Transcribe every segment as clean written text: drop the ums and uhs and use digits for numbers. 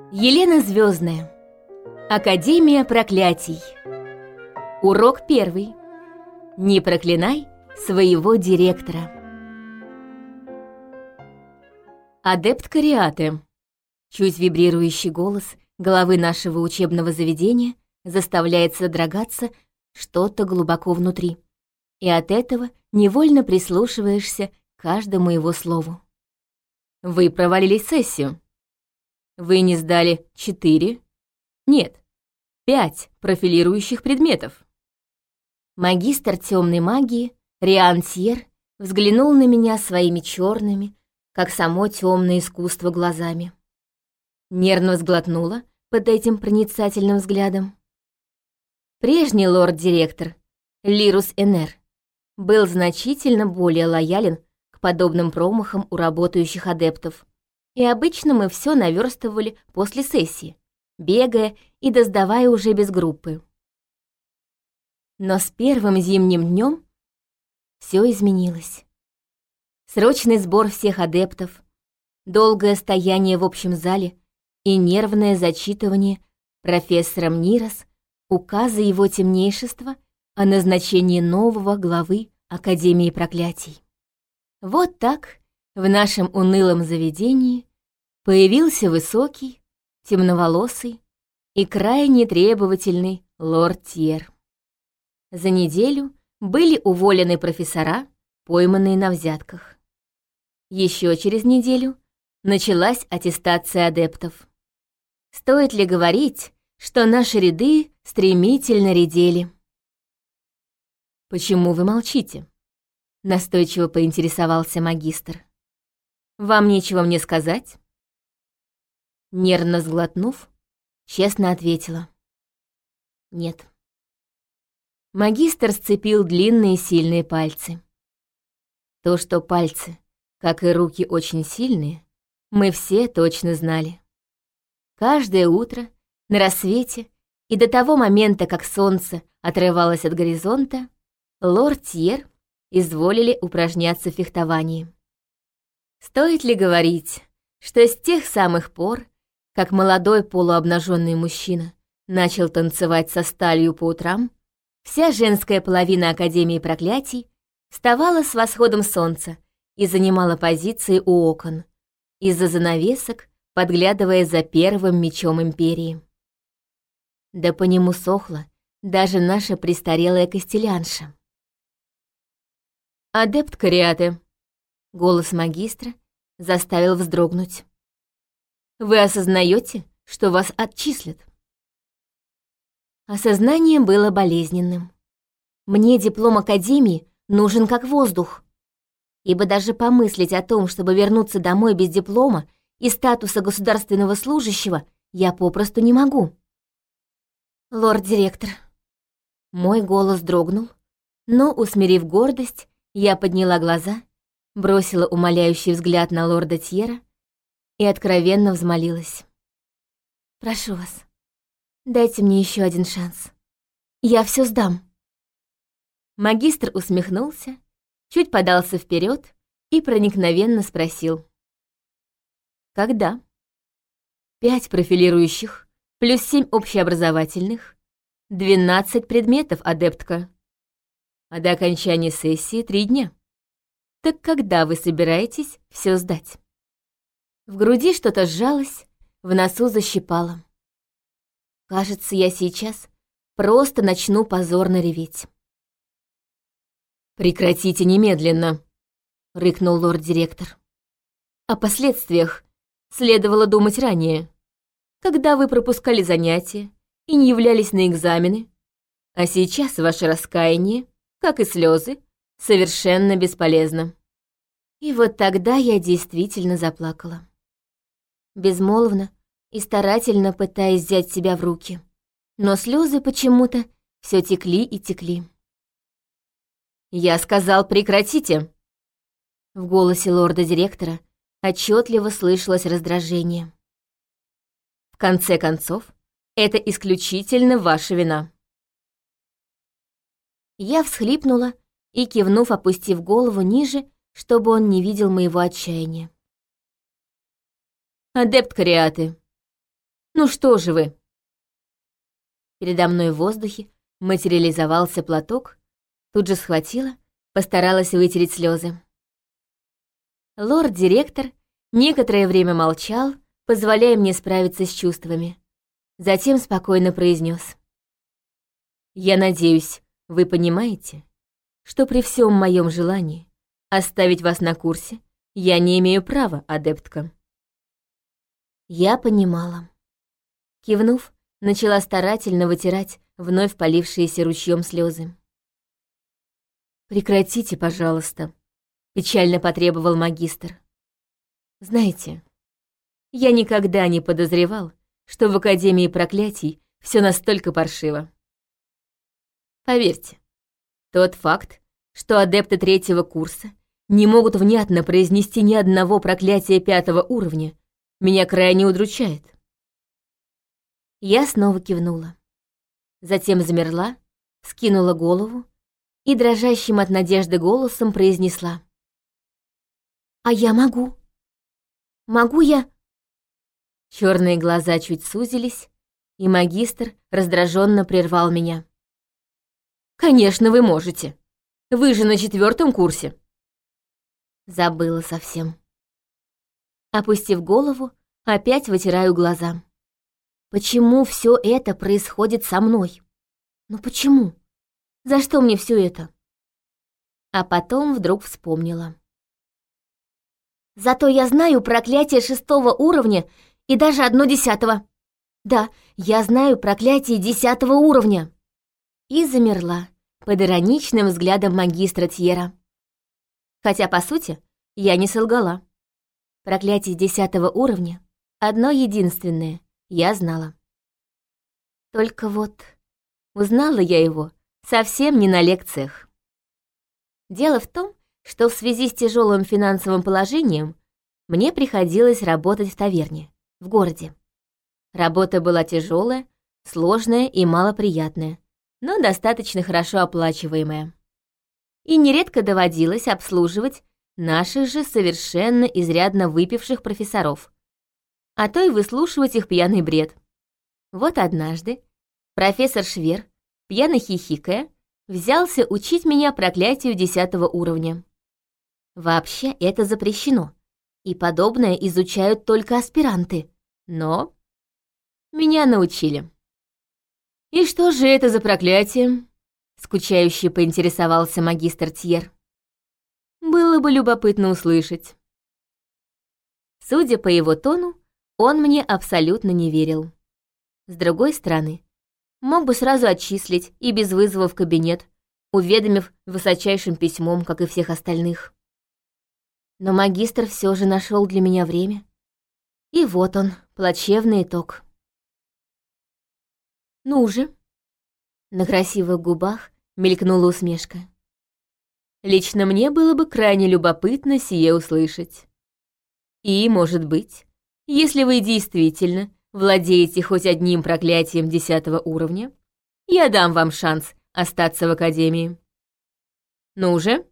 Елена Звездная. Академия проклятий. Урок 1. Не проклинай своего директора. Адепт Кариаты. Чуть вибрирующий голос главы нашего учебного заведения заставляет содрогаться что-то глубоко внутри. И от этого невольно прислушиваешься к каждому его слову. Вы провалили сессию. Вы не сдали 4, нет, 5 профилирующих предметов. Магистр темной магии Риан Тьер взглянул на меня своими черными, как само темное искусство, глазами. Нервно сглотнула под этим проницательным взглядом. Прежний лорд-директор, Лирус Энер, был значительно более лоялен к подобным промахам у работающих адептов, и обычно мы все наверстывали после сессии, бегая и досдавая уже без группы. Но с первым зимним днем все изменилось. Срочный сбор всех адептов, долгое стояние в общем зале и нервное зачитывание профессором Нирос указа его темнейшества о назначении нового главы Академии проклятий. Вот так в нашем унылом заведении появился высокий, темноволосый и крайне требовательный лорд Тьер. За неделю были уволены профессора, пойманные на взятках. Еще через неделю началась аттестация адептов. Стоит ли говорить, что наши ряды стремительно редели? «Почему вы молчите?» — настойчиво поинтересовался магистр. «Вам нечего мне сказать?» Нервно сглотнув, честно ответила. «Нет». Магистр сцепил длинные сильные пальцы. То, что пальцы, как и руки, очень сильные, мы все точно знали. Каждое утро, на рассвете и до того момента, как солнце отрывалось от горизонта, лорд Тьер изволили упражняться в фехтовании. Стоит ли говорить, что с тех самых пор, как молодой полуобнаженный мужчина начал танцевать со сталью по утрам, вся женская половина Академии проклятий вставала с восходом солнца и занимала позиции у окон, из-за занавесок подглядывая за первым мечом Империи. Да по нему сохла даже наша престарелая костелянша. «Адепт Кариаты», — голос магистра заставил вздрогнуть. «Вы осознаете, что вас отчислят?» Осознание было болезненным. Мне диплом Академии нужен как воздух, ибо даже помыслить о том, чтобы вернуться домой без диплома и статуса государственного служащего, я попросту не могу. «Лорд-директор». Мой голос дрогнул, но, усмирив гордость, я подняла глаза, бросила умоляющий взгляд на лорда Тьера и откровенно взмолилась. «Прошу вас, дайте мне еще один шанс. Я все сдам». Магистр усмехнулся, чуть подался вперед и проникновенно спросил. «Когда?» 5 профилирующих, плюс 7 общеобразовательных, 12 предметов, адептка. А до окончания сессии 3 дня. Так когда вы собираетесь все сдать?» В груди что-то сжалось, в носу защипало. Кажется, я сейчас просто начну позорно реветь. «Прекратите немедленно», — рыкнул лорд-директор. «О последствиях следовало думать ранее, когда вы пропускали занятия и не являлись на экзамены, а сейчас ваше раскаяние, как и слезы, совершенно бесполезно». И вот тогда я действительно заплакала. Безмолвно и старательно пытаясь взять себя в руки, но слезы почему-то все текли и текли. «Я сказал, прекратите!» В голосе лорда-директора отчетливо слышалось раздражение. «В конце концов, это исключительно ваша вина». Я всхлипнула и, кивнув, опустив голову ниже, чтобы он не видел моего отчаяния. «Адепт Кариаты, Ну что же вы?» Передо мной в воздухе материализовался платок, тут же схватила, постаралась вытереть слезы. Лорд-директор некоторое время молчал, позволяя мне справиться с чувствами. Затем спокойно произнес: «Я надеюсь, вы понимаете, что при всем моем желании оставить вас на курсе я не имею права, адептка». Я понимала. Кивнув, начала старательно вытирать вновь полившиеся ручьем слезы. «Прекратите, пожалуйста», — печально потребовал магистр. «Знаете, я никогда не подозревал, что в Академии проклятий все настолько паршиво. Поверьте, тот факт, что адепты 3-го курса не могут внятно произнести ни одного проклятия 5-го уровня, меня крайне удручает». Я снова кивнула. Затем замерла, скинула голову и дрожащим от надежды голосом произнесла: «А я могу. Могу я?» Черные глаза чуть сузились, и магистр раздраженно прервал меня. «Конечно, вы можете. Вы же на 4-м курсе». Забыла совсем. Опустив голову, опять вытираю глаза. Почему все это происходит со мной? Ну почему? За что мне все это? А потом вдруг вспомнила. Зато я знаю проклятие 6-го уровня и даже одно 10-го. Да, я знаю проклятие 10-го уровня. И замерла под ироничным взглядом магистра Тьера. Хотя, по сути, я не солгала. Проклятие 10-го уровня одно единственное я знала. Только вот узнала я его совсем не на лекциях. Дело в том, что в связи с тяжелым финансовым положением мне приходилось работать в таверне, в городе. Работа была тяжелая, сложная и малоприятная, но достаточно хорошо оплачиваемая. И нередко доводилось обслуживать наших же совершенно изрядно выпивших профессоров, а то и выслушивать их пьяный бред. Вот однажды профессор Швер, пьяно хихикая, взялся учить меня проклятию 10-го уровня. Вообще это запрещено, и подобное изучают только аспиранты, но меня научили. «И что же это за проклятие?» — скучающе поинтересовался магистр Тьер. «Было бы любопытно услышать». Судя по его тону, он мне абсолютно не верил. С другой стороны, мог бы сразу отчислить и без вызова в кабинет, уведомив высочайшим письмом, как и всех остальных. Но магистр все же нашел для меня время. И вот он, плачевный итог. «Ну же!» На красивых губах мелькнула усмешка. «Лично мне было бы крайне любопытно сие услышать. И, может быть, если вы действительно владеете хоть одним проклятием 10-го уровня, я дам вам шанс остаться в Академии. Ну же?»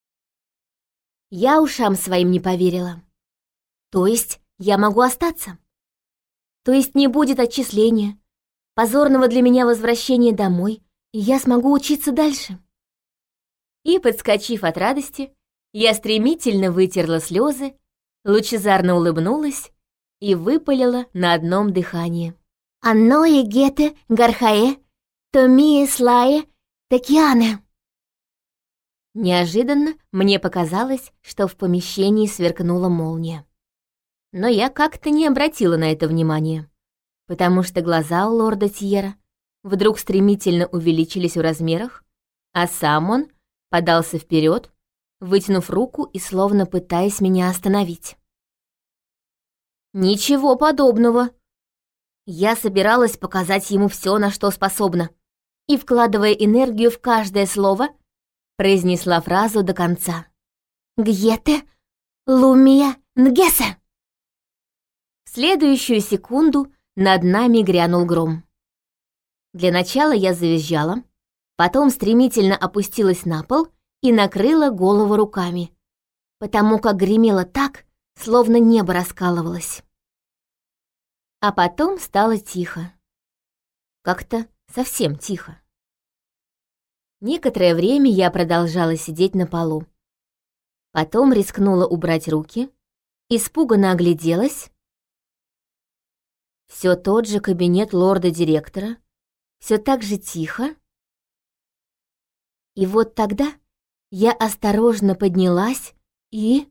Я ушам своим не поверила. То есть я могу остаться? То есть не будет отчисления, позорного для меня возвращения домой, и я смогу учиться дальше? И, подскочив от радости, я стремительно вытерла слезы, лучезарно улыбнулась и выпалила на одном дыхании: «Анное гете гархае, томие слае такиане». Неожиданно мне показалось, что в помещении сверкнула молния. Но я как-то не обратила на это внимания, потому что глаза у лорда Тьера вдруг стремительно увеличились в размерах, а сам он подался вперед, вытянув руку и словно пытаясь меня остановить. «Ничего подобного!» Я собиралась показать ему все, на что способна, и, вкладывая энергию в каждое слово, произнесла фразу до конца. «Гьете лумия нгесе!» В следующую секунду над нами грянул гром. Для начала я завизжала, потом стремительно опустилась на пол и накрыла голову руками, потому как гремело так, словно небо раскалывалось. А потом стало тихо. Как-то совсем тихо. Некоторое время я продолжала сидеть на полу. Потом рискнула убрать руки, испуганно огляделась. Все тот же кабинет лорда-директора, все так же тихо. И вот тогда я осторожно поднялась и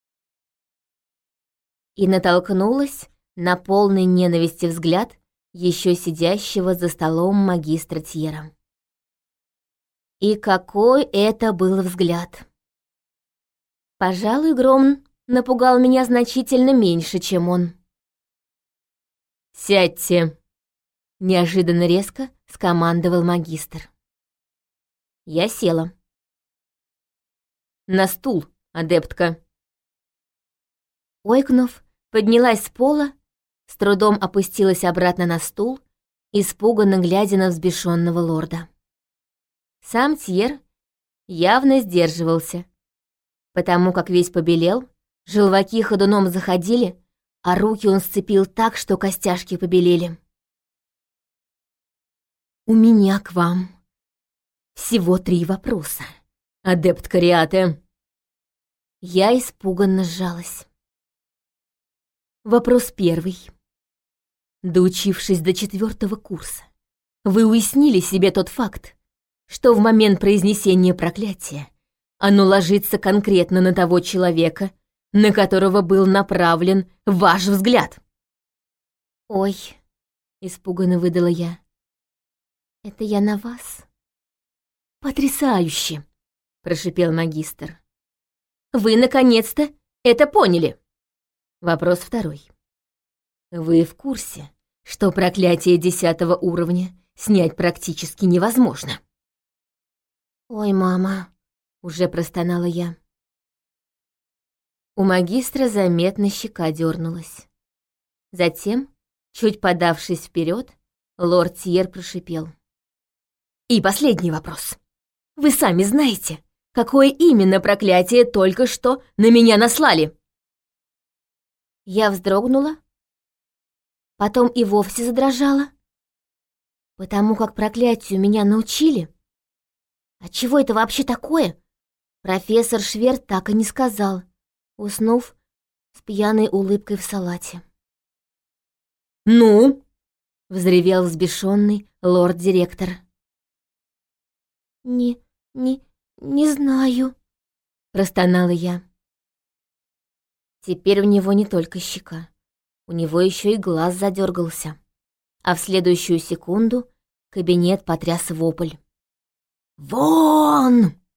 натолкнулась на полный ненависти взгляд еще сидящего за столом магистра Тьера. И какой это был взгляд! Пожалуй, Гром напугал меня значительно меньше, чем он. «Сядьте!» — неожиданно резко скомандовал магистр. Я села. «На стул, адептка!» Ойкнув, поднялась с пола, с трудом опустилась обратно на стул, испуганно глядя на взбешенного лорда. Сам Тьер явно сдерживался, потому как весь побелел, желваки ходуном заходили, а руки он сцепил так, что костяшки побелели. «У меня к вам всего 3 вопроса, адепт Кариате». Я испуганно сжалась. Вопрос первый. Доучившись до 4-го курса, вы уяснили себе тот факт, что в момент произнесения проклятия оно ложится конкретно на того человека, на которого был направлен ваш взгляд? «Ой», — испуганно выдала я, — «это я на вас?» «Потрясающе!» — прошипел магистр. «Вы, наконец-то, это поняли!» Вопрос второй. Вы в курсе, что проклятие 10-го уровня снять практически невозможно? «Ой, мама», — уже простонала я. У магистра заметно щека дернулась. Затем, чуть подавшись вперед, лорд Тьер прошипел. «И последний вопрос. Вы сами знаете, какое именно проклятие только что на меня наслали?» Я вздрогнула, потом и вовсе задрожала, потому как проклятию меня научили. А чего это вообще такое? Профессор Шверт так и не сказал, уснув с пьяной улыбкой в салате. «Ну?» — взревел взбешенный лорд-директор. Не знаю», — простонала я. Теперь у него не только щека, у него еще и глаз задергался, а в следующую секунду кабинет потряс вопль. «Вон!»